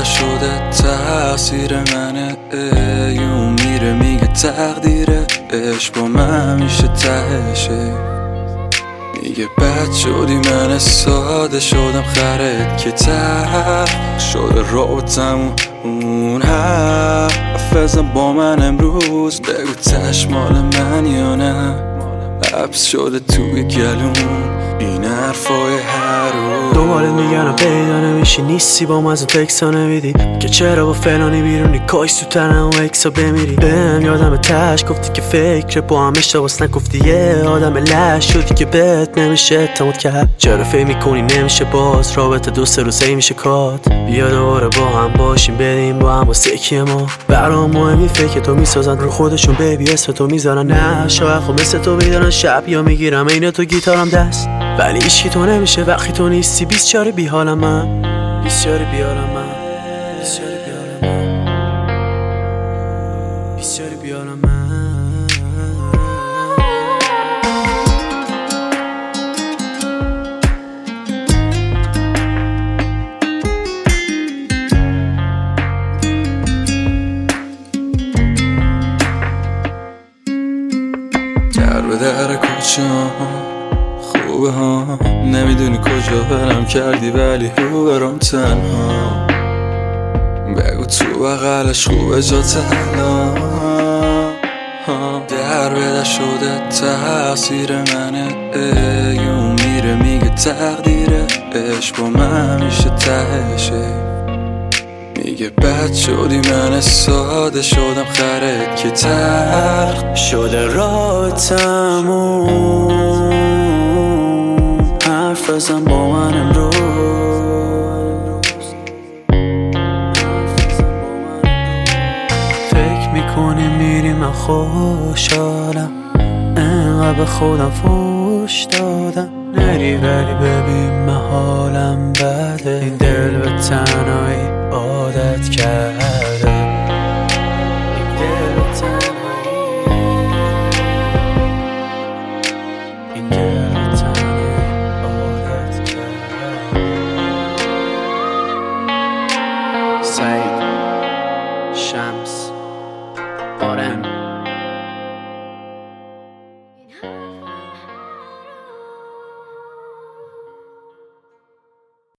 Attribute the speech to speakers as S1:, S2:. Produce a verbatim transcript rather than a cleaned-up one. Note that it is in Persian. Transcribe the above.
S1: بده شده تأثیر منه. یون میره میگه تقدیره، عشق با من میشه تهشه. میگه بد شدی من ساده شدم خرد که تر شده رابطمون. اون حرفزم با من امروز، بگو تش مال من یا نه. حبس شده توی گلون این حرفای هر روز.
S2: دوباره میگنم پیدا نمیشی، نیستی با من از اون تکسا نمیدی که چرا با فلانی بیرونی کاش تو تنم و اکسا بمیری. بهم یادم تش گفتی که فکر با هم اشتباس نگفتی، یه آدم لش شدی که بهت نمیشه اعتماد کرد. چرا فکر میکنی نمیشه باز رابطه دو سه روزه میشه کات؟ بیا دوباره با هم باشیم بریم با هم واسه کیه ما. برام مهمی فکر تو میسازن رو خودشون، بیبی اسم تو میذارن. نه شاید خب مثل تو بیدارن شب یا میگیرم عین تو گیتارم دست، ولی ایشکی تو نمیشه وقتی تو نیستی. بیسیاری بیحالم من، بیسیاری بیارم من، بیسیاری بیارم من، بیسیاری بیارم من.
S1: در به در کوچه خوبه ها، نمیدونی کجا برم کردی ولی رو برام تنها. بگو تو بغلش خوبه جا تنها. در بده شده تأثیر منه. یون میره میگه تقدیره، عشق با من میشه تهشه. میگه بد شدی من ساده شدم خرد که تر
S2: شده رابطمون. حرف بزن با من امروز، فکر میکنی میری من خوشحالم، انقدر به خودم فوش دادم. نری ولی ببین من حالم بده،